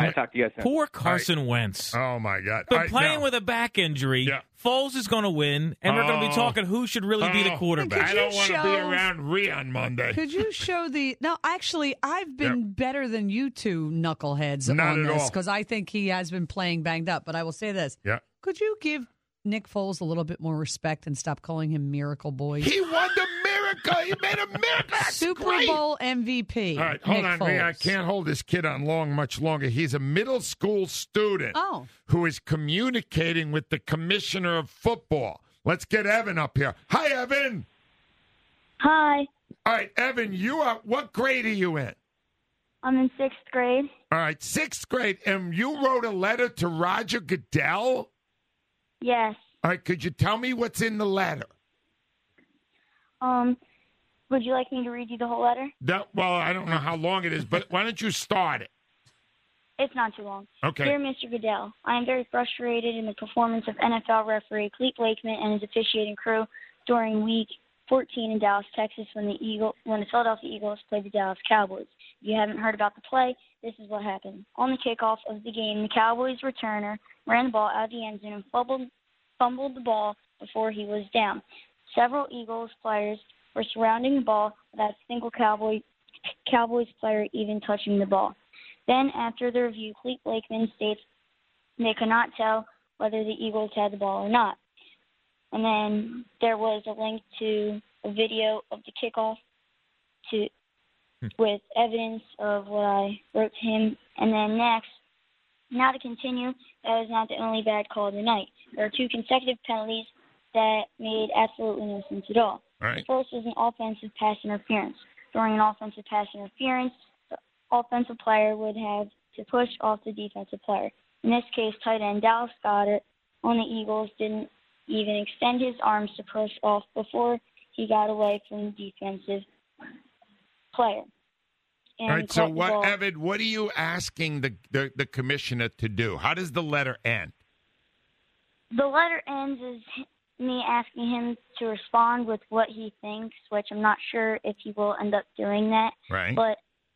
right, talk to you guys soon. Poor Carson Wentz. Oh, my God. But playing with a back injury, Foles is going to win, and we're going to be talking who should really be the quarterback. I don't want to be around Rhea on Monday. Could you show the... No, actually, I've been better than you two knuckleheads Not on at this all. because I think he has been playing banged up. But I will say this. Yeah. Could you give Nick Foles a little bit more respect and stop calling him Miracle Boy? He won the miracle. He made a miracle. That's Super great. Bowl MVP. All right, hold Nick on, Rhea. I Foles. can't hold this kid on much longer. He's a middle school student who is communicating with the commissioner of football. Let's get Evan up here. Hi, Evan. Hi. All right, Evan, what grade are you in? I'm in 6th grade. All right, 6th grade, and you wrote a letter to Roger Goodell? Yes. All right, could you tell me what's in the letter? Would you like me to read you the whole letter? Well, I don't know how long it is, but why don't you start it? It's not too long. Okay. Dear Mr. Goodell, I am very frustrated in the performance of NFL referee Clete Blakeman and his officiating crew during Week 14 in Dallas, Texas, when the Philadelphia Eagles played the Dallas Cowboys. If you haven't heard about the play, this is what happened. On the kickoff of the game, the Cowboys returner ran the ball out of the end zone and fumbled the ball before he was down. Several Eagles players were surrounding the ball without a single Cowboys player even touching the ball. Then, after the review, Clete Blakeman states they could not tell whether the Eagles had the ball or not. And then there was a link to a video of the kickoff with evidence of what I wrote to him. And then next, now to continue, that was not the only bad call of the night. There are 2 consecutive penalties that made absolutely no sense at all. Right. The first was an offensive pass interference. During an offensive pass interference, the offensive player would have to push off the defensive player. In this case, tight end Dallas Goedert on the Eagles didn't even extend his arms to push off before he got away from the defensive player. All right, so Evan, what are you asking the commissioner to do? How does the letter end? The letter ends as me asking him to respond with what he thinks, which I'm not sure if he will end up doing that. Right. But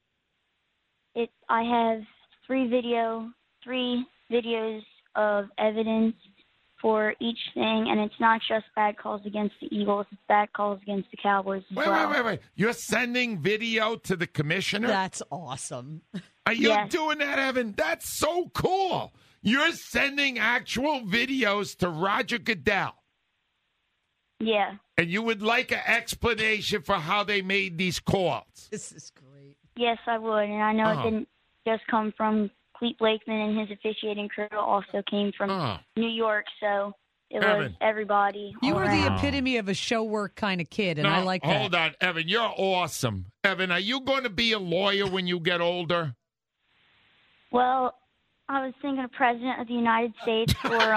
I have 3 videos of evidence for each thing, and it's not just bad calls against the Eagles, it's bad calls against the Cowboys as well. Wait. You're sending video to the commissioner? That's awesome. Are you doing that, Evan? That's so cool. You're sending actual videos to Roger Goodell. Yeah. And you would like an explanation for how they made these calls. This is great. Yes, I would, and I know it didn't just come from Clete Blakeman and his officiating crew. It also came from New York, so it was everybody. You are the epitome of a show work kind of kid, and I like that. Hold on, Evan. You're awesome. Evan, are you going to be a lawyer when you get older? Well, I was thinking of President of the United States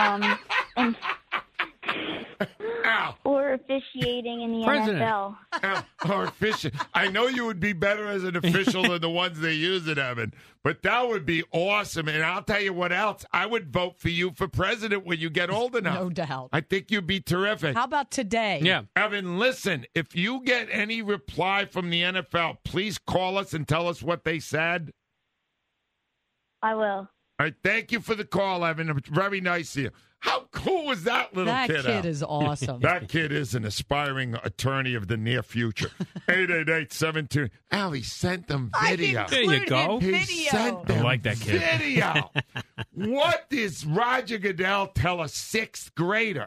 or officiating in the NFL. Or official. I know you would be better as an official than the ones they use at Evan, but that would be awesome. And I'll tell you what else. I would vote for you for president when you get old enough. No doubt. I think you'd be terrific. How about today? Yeah. Evan, listen, if you get any reply from the NFL, please call us and tell us what they said. I will. All right, thank you for the call, Evan. It's very nice of you. How cool was that little kid? That kid is awesome. That kid is an aspiring attorney of the near future. 888-72. Allie sent them video. There you go. He sent them I like that kid. video. What does Roger Goodell tell a 6th grader?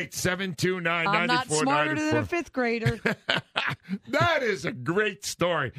888-729-9494. I'm not smarter than a 5th grader. That is a great story.